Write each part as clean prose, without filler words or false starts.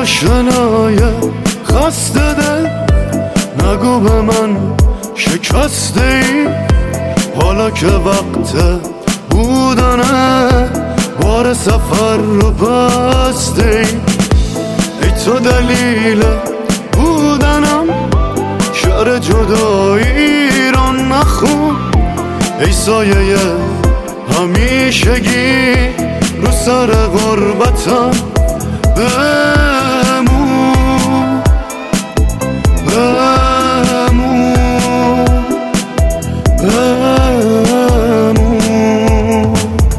تشنای خسته دل نگو به من شکسته ای، حالا که وقت بودنه بار سفر رو بسته ای. ای تو دلیل بودنم، شعر جدایی رو نخون. ای سایه همیشگی رو سر غربتم بمون بمون بمون.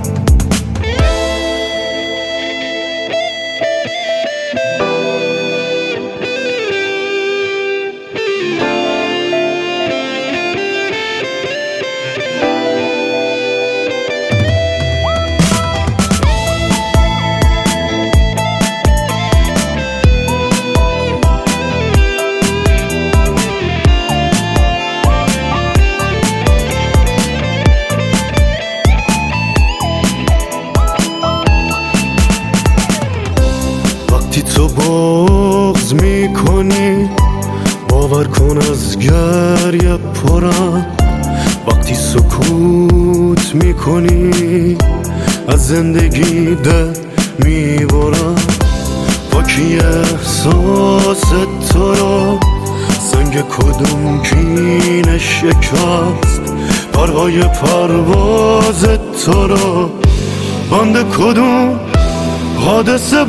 وقتی تو بغض میکنی باور کن از گریه پرم، وقتی سکوت میکنی از زندگی دل میبرم. با کی احساس تو را سنگ کدوم کینه شکست، پرهای پرواز تو را بند کدوم حادثه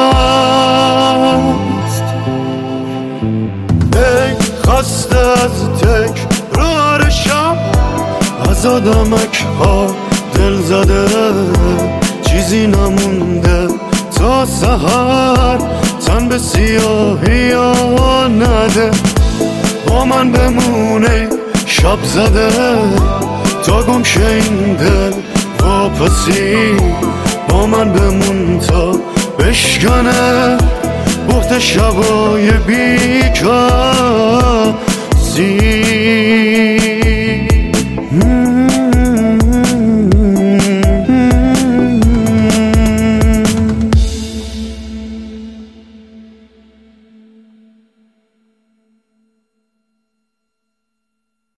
باست. ای خسته از تکرار شب، از آدمک ها دل زده، چیزی نمونده تا سحر، تن به سیاهی ها نده. با من بمونه شب زده تا گم شه این دل واپسی. با من بمون تا بشکنه بحت شبای بیکاسی.